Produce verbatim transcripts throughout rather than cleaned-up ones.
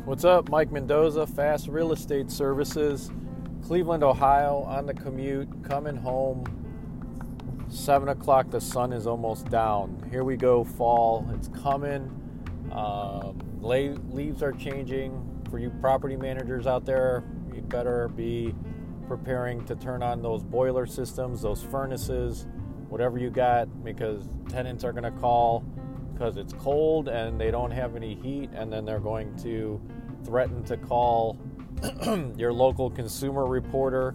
What's up? Mike Mendoza, Fast Real Estate Services, Cleveland, Ohio, on the commute, coming home. seven o'clock, the sun is almost down. Here we go, fall. It's coming. Um, leaves are changing. For you property managers out there, you better be preparing to turn on those boiler systems, those furnaces, whatever you got, because tenants are going to call because it's cold and they don't have any heat, and then they're going to threaten to call your local consumer reporter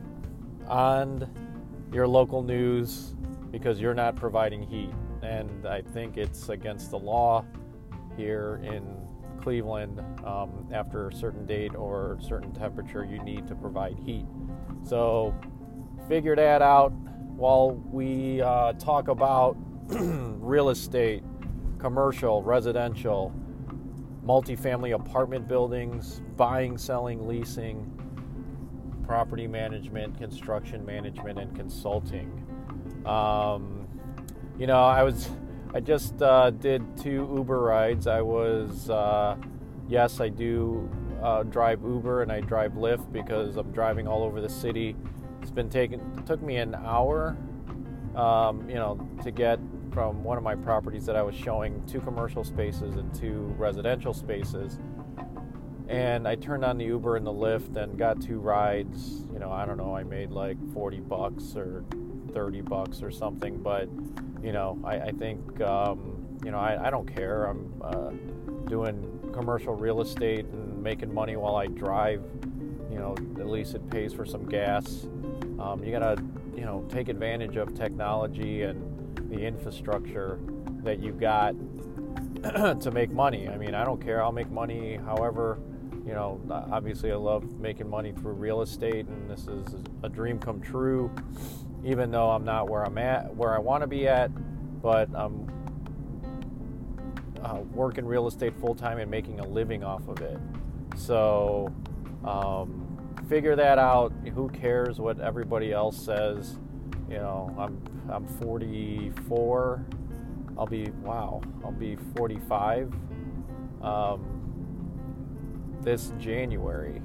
on your local news because you're not providing heat. And I think it's against the law here in Cleveland. Um, after a certain date or certain temperature, you need to provide heat. So figure that out while we uh, talk about real estate, commercial, residential, multifamily apartment buildings, buying, selling, leasing, property management, construction management, and consulting. Um, you know, I was, I just uh, did two Uber rides. I was, uh, yes, I do uh, drive Uber and I drive Lyft because I'm driving all over the city. It's been taking, it took me an hour, um, you know, to get from one of my properties that I was showing two commercial spaces and two residential spaces. And I turned on the Uber and the Lyft and got two rides. You know, I don't know, I made like forty bucks or thirty bucks or something. But, you know, I, I think, um, you know, I, I don't care. I'm uh, doing commercial real estate and making money while I drive. You know, at least it pays for some gas. Um, you got to, you know, take advantage of technology and the infrastructure that you got to make money. I mean, I don't care. I'll make money however, you know, obviously I love making money through real estate, and this is a dream come true, even though I'm not where I'm at, where I want to be at, but I'm uh, working real estate full time and making a living off of it. So um, figure that out. Who cares what everybody else says? You know, I'm I'm forty-four. I'll be wow. I'll be forty-five um, this January.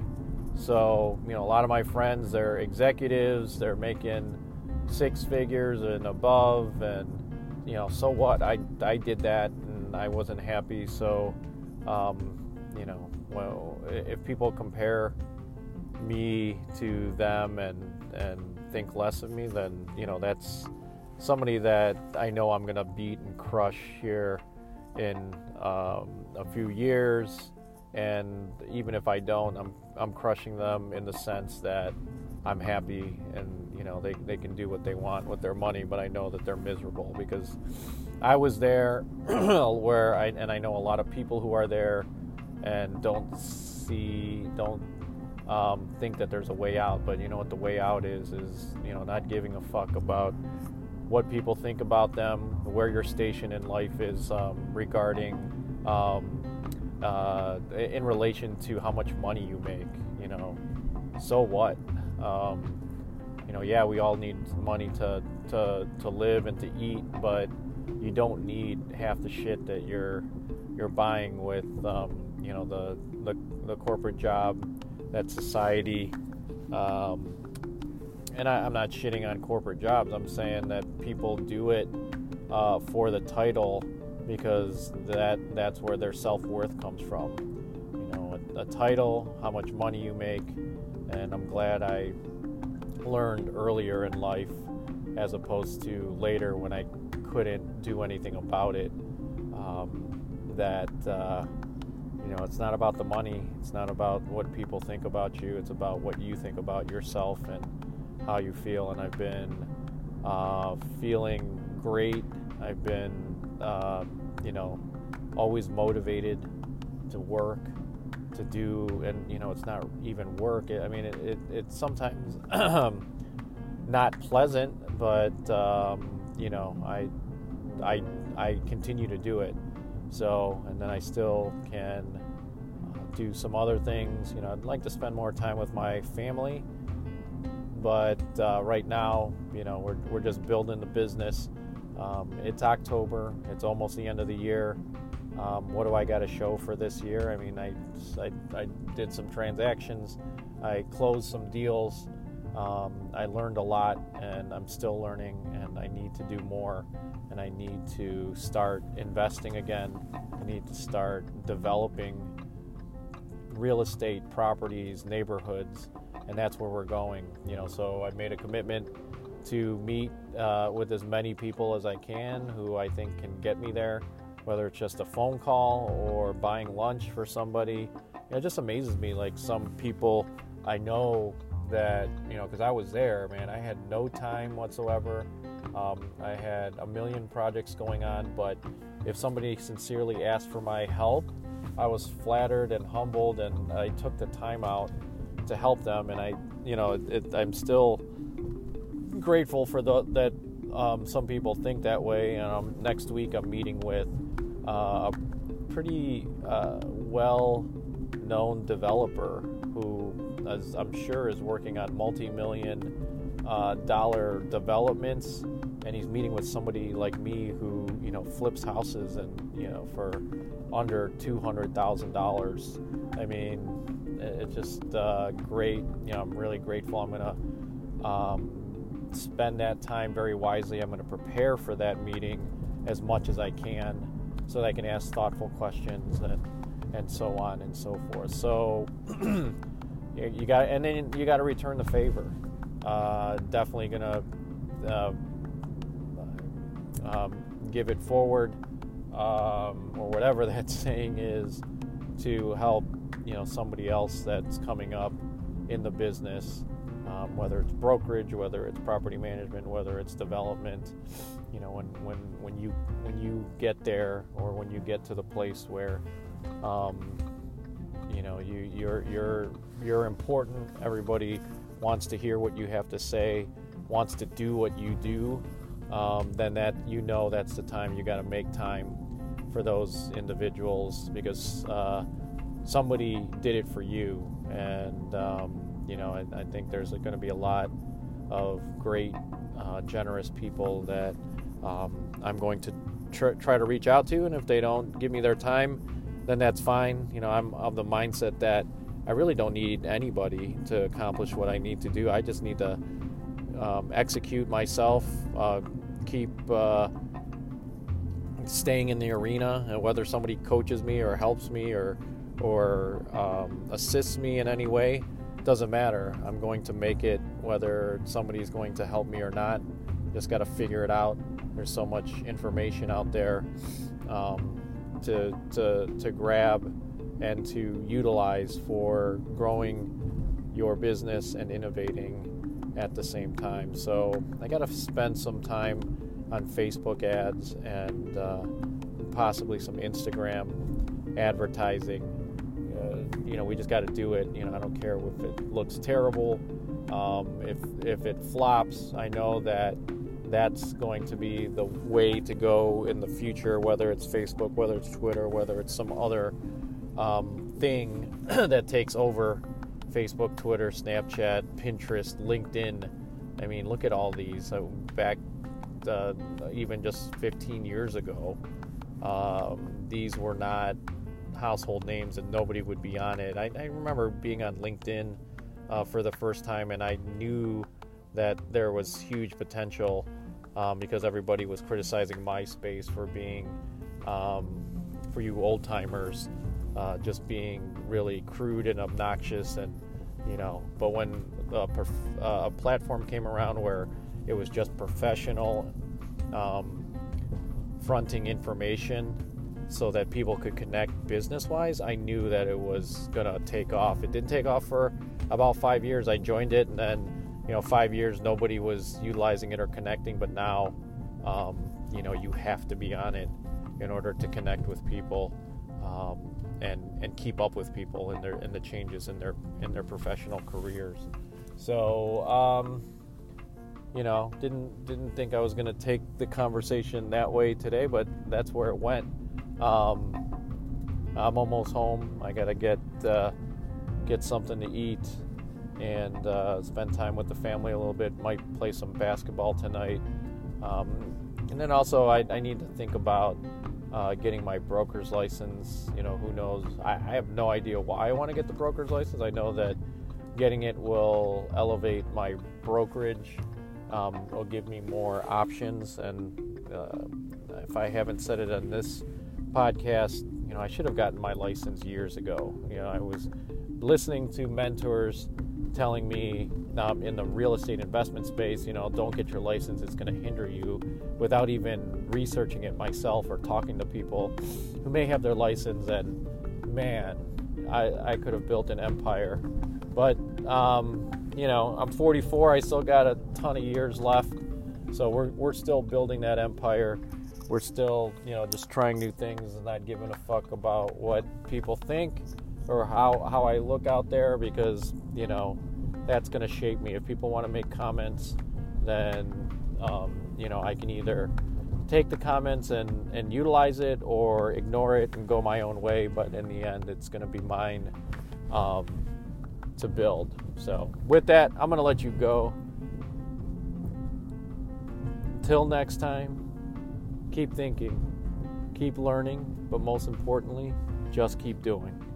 So you know, a lot of my friends, they're executives. They're making six figures and above. And you know, so what? I I did that and I wasn't happy. So um, you know, well, if people compare me to them and and think less of me, then you know that's somebody that I know I'm gonna beat and crush here in um, a few years. And even if I don't, I'm I'm crushing them in the sense that I'm happy and you know they, they can do what they want with their money, but I know that they're miserable because I was there where I and I know a lot of people who are there and don't see don't Um, think that there's a way out. But you know what the way out is is you know not giving a fuck about what people think about them, where your station in life is um, regarding um, uh, in relation to how much money you make. You know, so what? Um, you know, yeah, we all need money to to to live and to eat, but you don't need half the shit that you're you're buying with um, you know the, the the corporate job. That society, um, and I, I'm not shitting on corporate jobs. I'm saying that people do it uh, for the title because that that's where their self-worth comes from. You know, a, a title, how much money you make, and I'm glad I learned earlier in life as opposed to later when I couldn't do anything about it. Um, that. Uh, You know, it's not about the money. It's not about what people think about you. It's about what you think about yourself and how you feel. And I've been uh, feeling great. I've been, uh, you know, always motivated to work, to do, and, you know, it's not even work. I mean, it, it, it's sometimes not pleasant, but, um, you know, I, I, I continue to do it. So, and then I still can uh, do some other things. You know, I'd like to spend more time with my family, but uh, right now, you know, we're we're just building the business. Um, it's October. It's almost the end of the year. Um, what do I got to show for this year? I mean, I, I, I did some transactions. I closed some deals. Um, I learned a lot, and I'm still learning, and I need to do more, and I need to start investing again. I need to start developing real estate properties, neighborhoods, and that's where we're going. You know, so I made a commitment to meet uh, with as many people as I can who I think can get me there, whether it's just a phone call or buying lunch for somebody. You know, it just amazes me, like some people I know that, you know, because I was there, man, I had no time whatsoever. Um, I had a million projects going on, but if somebody sincerely asked for my help, I was flattered and humbled, and I took the time out to help them. And I, you know, it, it, I'm still grateful for the, that um, some people think that way. And um, next week I'm meeting with uh, a pretty uh, well-known developer who, as I'm sure, is working on multi-million uh, dollar developments, and he's meeting with somebody like me who, you know, flips houses and, you know, for under two hundred thousand dollars. I mean, it's just uh, great. You know, I'm really grateful. I'm gonna um, spend that time very wisely. I'm gonna prepare for that meeting as much as I can, so that I can ask thoughtful questions and and so on and so forth. So you, you got, and then you got to return the favor. Uh, definitely gonna uh, um, give it forward, um, or whatever that saying is, to help, you know, somebody else that's coming up in the business, um, whether it's brokerage, whether it's property management, whether it's development. You know, when when when you when you get there, or when you get to the place where um, you know you you're you're you're important. Everybody wants to hear what you have to say, wants to do what you do. Um, then that, you know, that's the time you got to make time for those individuals, because uh, somebody did it for you. And um, you know, I, I think there's going to be a lot of great, uh, generous people that um, I'm going to tr- try to reach out to, and if they don't give me their time, then that's fine. You know, I'm of the mindset that I really don't need anybody to accomplish what I need to do. I just need to um, execute myself, uh, keep uh, staying in the arena, and whether somebody coaches me or helps me or or um, assists me in any way, doesn't matter. I'm going to make it, whether somebody's going to help me or not. Just got to figure it out. There's so much information out there um, to to to grab and to utilize for growing your business and innovating at the same time. So I got to spend some time on Facebook ads and uh, possibly some Instagram advertising. Uh, you know, we just got to do it. You know, I don't care if it looks terrible. Um, if if it flops, I know that that's going to be the way to go in the future, whether it's Facebook, whether it's Twitter, whether it's some other um, thing that takes over Facebook, Twitter, Snapchat, Pinterest, LinkedIn. I mean, look at all these. Uh, back uh, even just fifteen years ago, um, these were not household names and nobody would be on it. I, I remember being on LinkedIn uh, for the first time, and I knew that there was huge potential um, because everybody was criticizing MySpace for being, um, for you old timers, uh, just being really crude and obnoxious, and you know. But when a, perf- uh, a platform came around where it was just professional, um, fronting information so that people could connect business-wise, I knew that it was gonna take off. It didn't take off for about five years. I joined it, and then, you know, five years nobody was utilizing it or connecting. But now, um, you know, you have to be on it in order to connect with people, um, and and keep up with people in their in the changes in their in their professional careers. So, um, you know, didn't didn't think I was going to take the conversation that way today, but that's where it went. Um, I'm almost home. I gotta get uh, get something to eat and uh, spend time with the family a little bit. Might play some basketball tonight, um, and then also I, I need to think about uh, getting my broker's license. You know, who knows? I, I have no idea why I want to get the broker's license. I know that getting it will elevate my brokerage. Um, it'll give me more options, and uh, if I haven't said it on this podcast, you know, I should have gotten my license years ago. You know, I was listening to mentors telling me um, in the real estate investment space, you know, don't get your license, it's going to hinder you, without even researching it myself or talking to people who may have their license, and man, I, I could have built an empire. But, um, you know, I'm forty-four, I still got a ton of years left, so we're we're still building that empire. We're still, you know, just trying new things and not giving a fuck about what people think or how, how I look out there, because, you know, that's going to shape me. If people want to make comments, then, um, you know, I can either take the comments and, and utilize it or ignore it and go my own way. But in the end, it's going to be mine um, to build. So with that, I'm going to let you go. Till next time, keep thinking, keep learning, but most importantly, just keep doing.